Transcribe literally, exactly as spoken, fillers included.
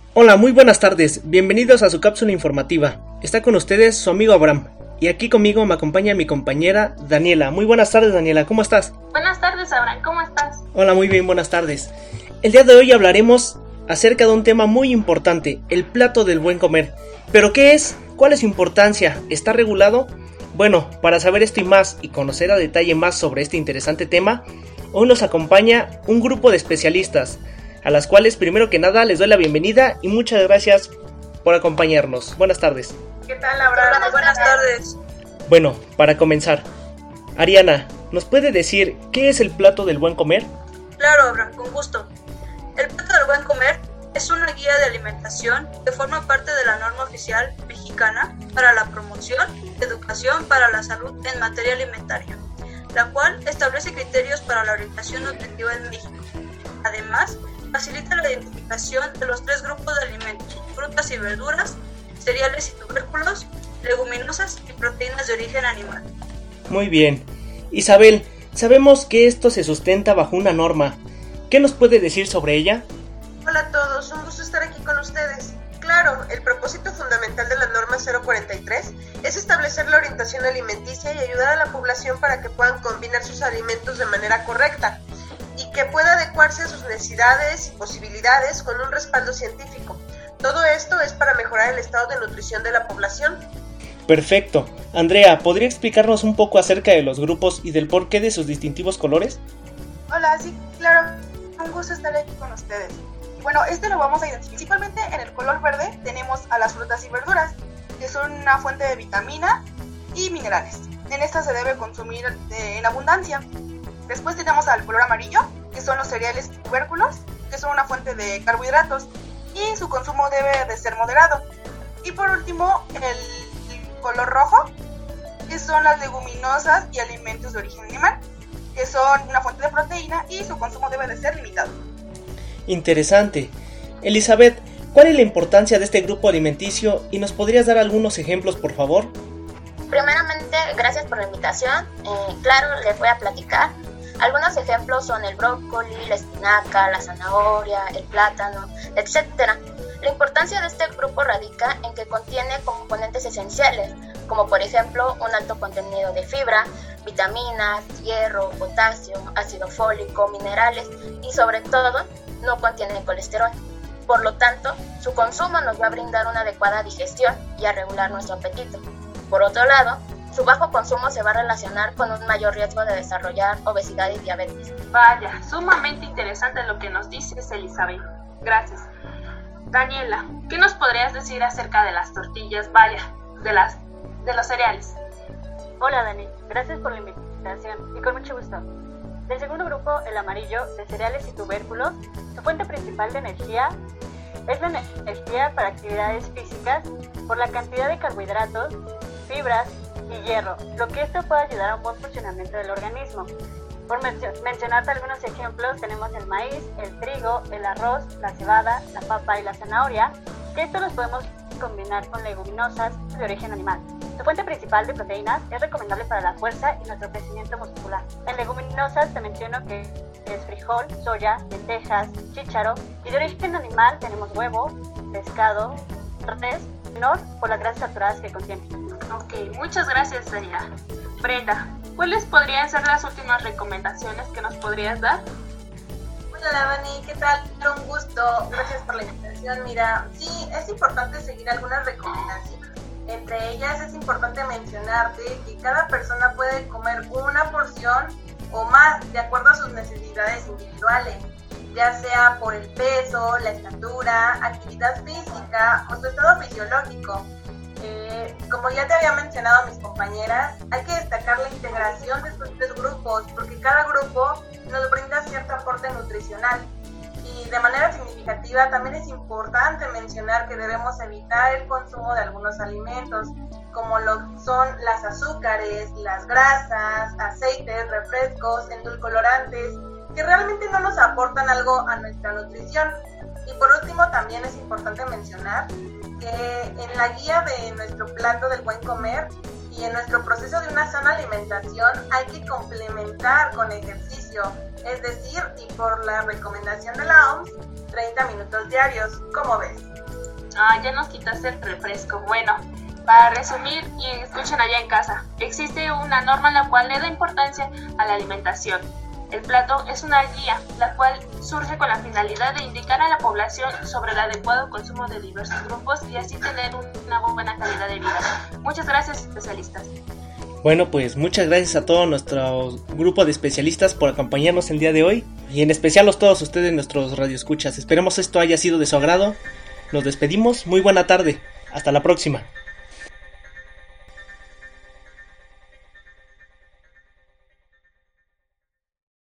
Hola, muy buenas tardes, bienvenidos a su cápsula informativa. Está con ustedes su amigo Abraham, y aquí conmigo me acompaña mi compañera Daniela. Muy buenas tardes, Daniela, ¿cómo estás? Buenas tardes, Abraham, ¿cómo estás? Hola, muy bien, buenas tardes. El día de hoy hablaremos acerca de un tema muy importante, el plato del buen comer. ¿Pero qué es? ¿Cuál es su importancia? ¿Está regulado? Bueno, para saber esto y más y conocer a detalle más sobre este interesante tema, hoy nos acompaña un grupo de especialistas, a las cuales primero que nada les doy la bienvenida y muchas gracias por acompañarnos. Buenas tardes. ¿Qué tal, Abraham? Buenas, Buenas tardes. Bueno, para comenzar, Ariana, ¿nos puede decir qué es el plato del buen comer? Claro, Abraham, con gusto. El plato del buen comer es una guía de alimentación que forma parte de la norma oficial mexicana para la promoción y educación para la salud en materia alimentaria, la cual establece criterios para la orientación nutritiva en México. Además, facilita la identificación de los tres grupos de alimentos: frutas y verduras, cereales y tubérculos, leguminosas y proteínas de origen animal. Muy bien. Isabel, sabemos que esto se sustenta bajo una norma. ¿Qué nos puede decir sobre ella? Hola a todos, un gusto estar aquí con ustedes. Claro, el propósito fundamental de la norma cero cuarenta y tres es establecer la orientación alimenticia y ayudar a la población para que puedan combinar sus alimentos de manera correcta y que pueda adecuarse a sus necesidades y posibilidades con un respaldo científico. Todo esto es para mejorar el estado de nutrición de la población. Perfecto. Andrea, ¿podría explicarnos un poco acerca de los grupos y del porqué de sus distintivos colores? Hola, sí, claro. Un gusto estar aquí con ustedes. Bueno, este lo vamos a identificar. Principalmente en el color verde tenemos a las frutas y verduras, que son una fuente de vitamina y minerales. En esta se debe consumir en abundancia. Después tenemos al color amarillo, que son los cereales y tubérculos, que son una fuente de carbohidratos, y su consumo debe de ser moderado. Y por último, el color rojo, que son las leguminosas y alimentos de origen animal, que son una fuente de proteína y su consumo debe de ser limitado. Interesante. Elizabeth, ¿cuál es la importancia de este grupo alimenticio y nos podrías dar algunos ejemplos, por favor? Primeramente, gracias por la invitación. Eh, claro, les voy a platicar. Algunos ejemplos son el brócoli, la espinaca, la zanahoria, el plátano, etcétera. La importancia de este grupo radica en que contiene componentes esenciales, como por ejemplo un alto contenido de fibra, vitaminas, hierro, potasio, ácido fólico, minerales y sobre todo no contiene colesterol. Por lo tanto, su consumo nos va a brindar una adecuada digestión y a regular nuestro apetito. Por otro lado, su bajo consumo se va a relacionar con un mayor riesgo de desarrollar obesidad y diabetes. Vaya, sumamente interesante lo que nos dices, Elizabeth. Gracias. Daniela, ¿qué nos podrías decir acerca de las tortillas, vaya, de las de los cereales? Hola Dani, gracias por la invitación y con mucho gusto. Del segundo grupo, el amarillo, de cereales y tubérculos, su fuente principal de energía es la energía para actividades físicas por la cantidad de carbohidratos, fibras y hierro, lo que esto puede ayudar a un buen funcionamiento del organismo. Por mencio- mencionarte algunos ejemplos, tenemos el maíz, el trigo, el arroz, la cebada, la papa y la zanahoria, que estos los podemos combinar con leguminosas de origen animal. Su fuente principal de proteínas es recomendable para la fuerza y nuestro crecimiento muscular. En leguminosas te menciono que es frijol, soya, lentejas, chícharo, y de origen animal tenemos huevo, pescado, res, menor por las grasas saturadas que contiene. Ok, muchas gracias, Daniela. Brenda, ¿cuáles podrían ser las últimas recomendaciones que nos podrías dar? Hola Dani, ¿qué tal? Un gusto, gracias por la invitación. Mira, sí, es importante seguir algunas recomendaciones. Entre ellas es importante mencionarte que cada persona puede comer una porción o más de acuerdo a sus necesidades individuales, ya sea por el peso, la estatura, actividad física o su estado fisiológico. Eh, como ya te había mencionado mis compañeras, hay que destacar la integración de estos tres grupos porque cada grupo nos brinda cierto aporte nutricional. Y de manera significativa también es importante mencionar que debemos evitar el consumo de algunos alimentos, como lo son las azúcares, las grasas, aceites, refrescos, endulcorantes, que realmente no nos aportan algo a nuestra nutrición. Y por último también es importante mencionar que en la guía de nuestro plato del buen comer y Y en nuestro proceso de una sana alimentación hay que complementar con ejercicio, es decir, y por la recomendación de la O M S, treinta minutos diarios. ¿Cómo ves? Ah, ya nos quitaste el refresco. Bueno, para resumir y escuchen allá en casa, existe una norma la cual le da importancia a la alimentación. El plato es una guía, la cual surge con la finalidad de indicar a la población sobre el adecuado consumo de diversos grupos y así tener una buena calidad de vida. Muchas gracias, especialistas. Bueno, pues muchas gracias a todo nuestro grupo de especialistas por acompañarnos el día de hoy y en especial a todos ustedes, nuestros radioescuchas. Esperemos esto haya sido de su agrado. Nos despedimos, muy buena tarde, hasta la próxima.